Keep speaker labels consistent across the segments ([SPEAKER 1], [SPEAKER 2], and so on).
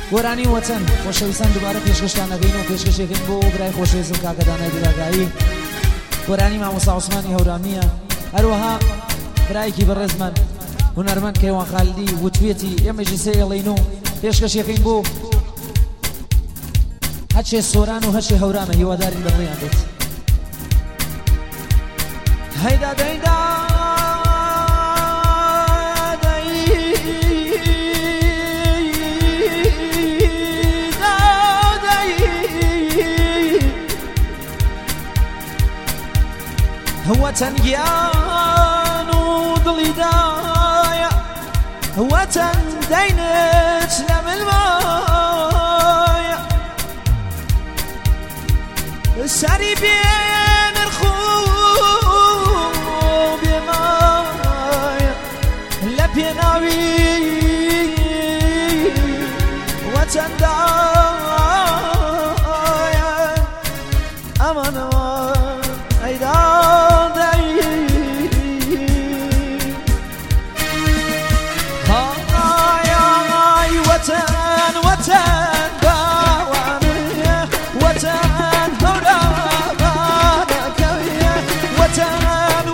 [SPEAKER 1] گۆرانی وەتەن خۆشەویستان دووبارە پێشکەشتان دەکەین و پێشکەشێکین بۆ برای خۆشەویستم کاکە دانای دراگایی گۆرانی مامۆستا عوسمانی هەورانیە هەروەها برایەکی بەڕێزمان هونەرمەند کەیوان خالدی وتوێتی ئێمەژی سێ ئێڵین و پێشکەشێکین بۆ هەچێ سۆران و هەچێ هەورانە هیوادارین بەڕێیان بێت هەیدا دەیدا وەتەن گیان و دڵی دایە وەتەن دەینت لە ملمایە سەری بێنرخ و بێمایە لە پێناوی وەتەن دایە ئەمانەوە ئەیدا وطن باوانه وطن هورابانه کویه وطن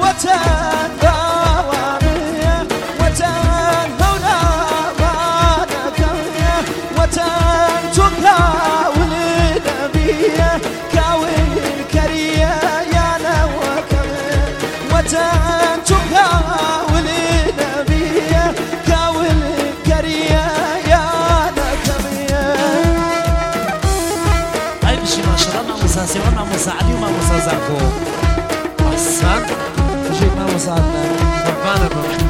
[SPEAKER 1] باوانه وطن هورابانه کویه وطن تو کاول نبیه کاول کریه یا نوکمه وطن تو کاول نبیه کاول کریه سيوان مع مساعدي ومع مساعدكو حسن جيت مع مساعدنا ربنا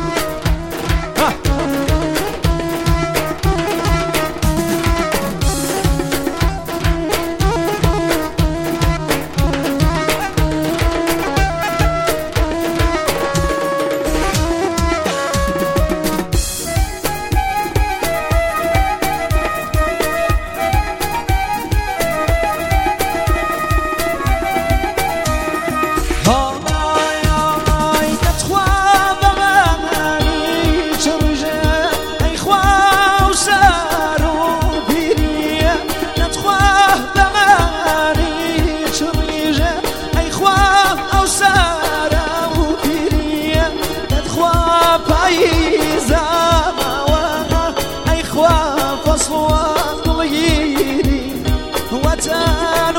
[SPEAKER 1] وطن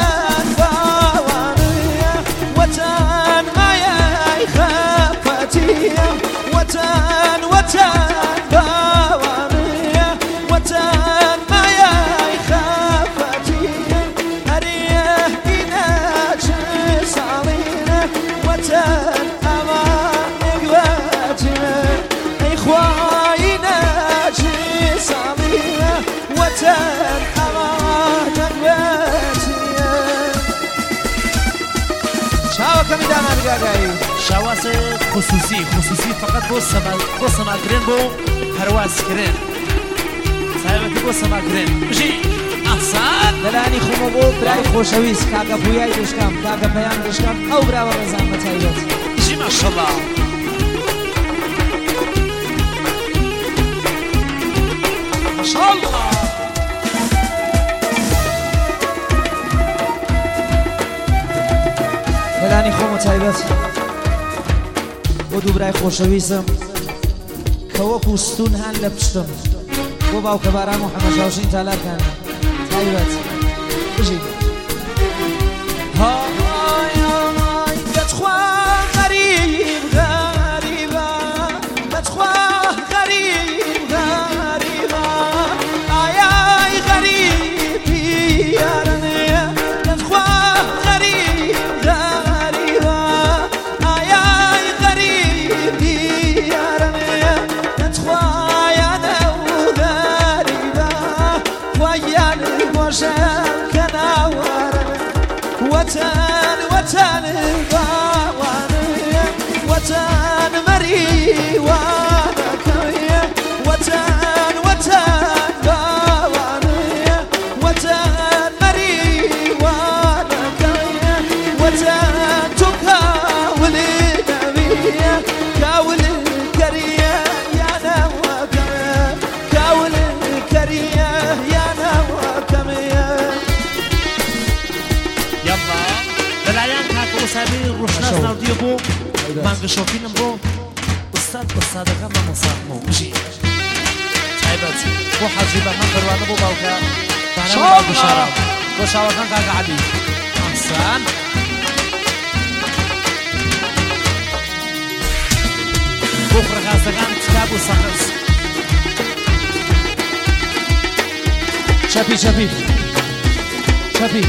[SPEAKER 1] باوانه وطن ما يخافتيه وطن باوانه وطن ما يخافتيه أريه إناج صالينه وطن أمان قواتيه إخوائنا صالينه وطن كم دانا بقاقاي شواس خصوصي فقط بو سماكرين بو هرواز كرين صاحبك بو سماكرين بجي أحسان دلاني خمو بو براي خوشويس كاقا بوياي دشكام كاقا بيان دشكام أو براو الرزان متايبت بجي ما شاء الله ما شاء الله دلانی خۆم تایبەت بۆ دووبرای خۆشەویستم کە وەکو ستون هەن لە پشتم بۆ باوکە باران و حەمەژاوشین تالارکان تایبەت بژین دەتخوا غەریب غەریبە دەتخوا غەریب غەریبە ئایای غەریبی یارەنێ دەتخوا وطن باوانه وطن مريوانه كويه وطن باوانه وطن مريوانه كويه وطن تكاول نبيه كاول كريه يا نوكمه كاول كريه مانگە شۆپینم بۆ ئوستادەکەم بە مۆساقمەوە بژی تایبەت بۆ حەزی بە من بڕوانە بۆ باوکە بانەوە بشارە بۆ شاوەکان کاکە عەلی ئەحسان بۆ فڕەغازەکان تکاب و سەقز چەپی چەپی چەپی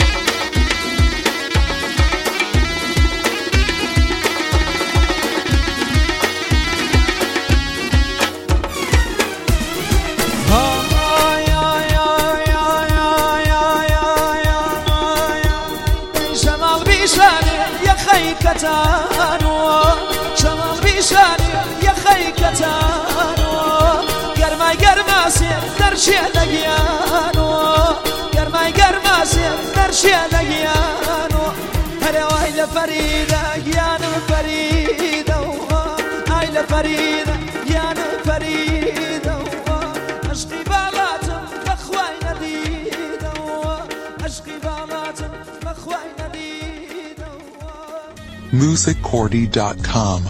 [SPEAKER 2] شمال بیشانی یا خیکتانو گرمای گرماسیم در شیدگیانو گرمای گرماسیم در شیدگیانو هر وایل فریده گیان فریده وایل فریده گیان فریده عشقی بالاتم بخوای ندیده عشقی بالاتم بخوای ندیده
[SPEAKER 3] musiccordy.com